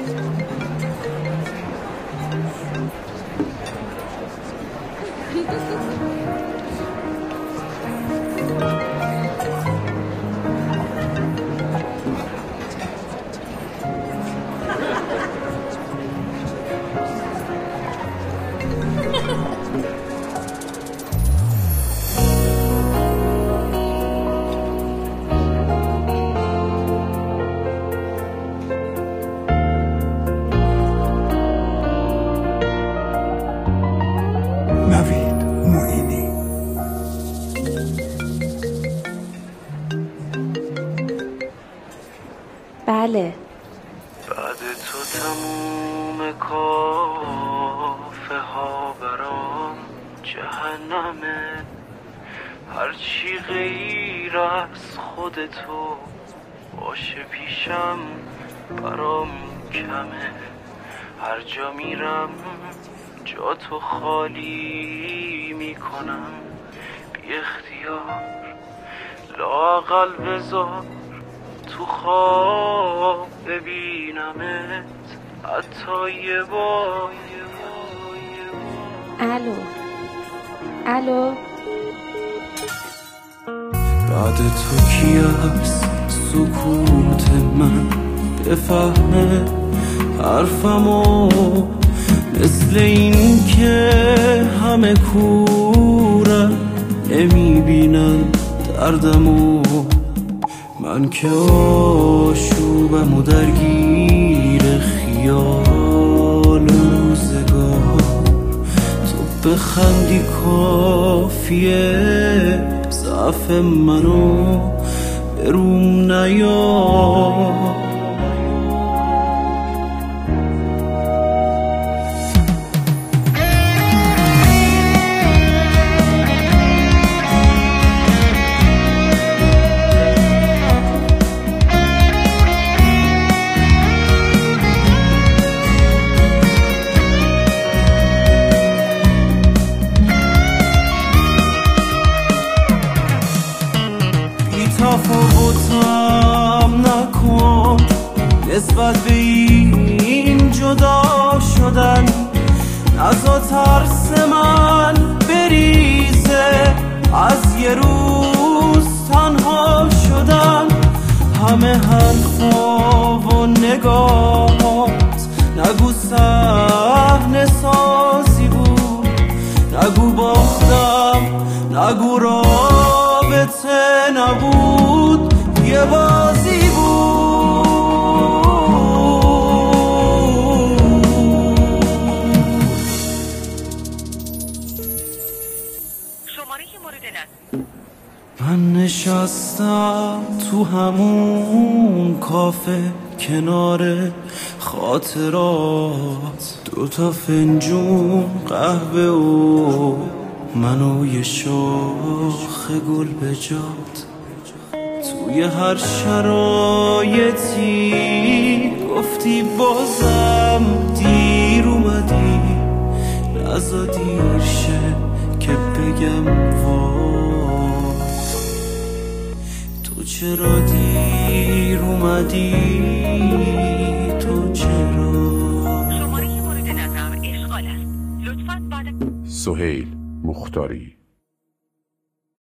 بله. بعد تو تموم کافه ها برام جهنمه، هرچی غیر از خودتو باشه پیشم برام کمه، هر جا میرم جا تو خالی میکنم بی اختیار، لااقل بذار تو خواب ببینمت حتی یه بار. الو بعد تو کی از سکوت من بفهمه حرفمو، مثل این که همه کورن نمیبینن دردمو، من که آشوبم و درگیر خیال روزگار، تو بخندی کافیه ضعف منو بروم نیار. تفاوتم نکن نسبت به این جدا شدن، نزا ترس من بریزه از یه روز تنها شدن، همه حرفا و نگاهات نگو صحنه سازی بود، نگو باختم، نگو رابطه نبود یه بازی بود. شماره مورد نظر. من نشستم تو همون کافه کنار خاطرات، 2 فنجون قهوه و منو یه شاخ گل به جات، توی هر شرایطی گفتی بازم دیر اومدی، نزا دیر شه که بگم وای تو چرا دیر اومدی، تو چرا. شماره مورد نظر اشغال است، لطفاً بعد. سهیل مختاری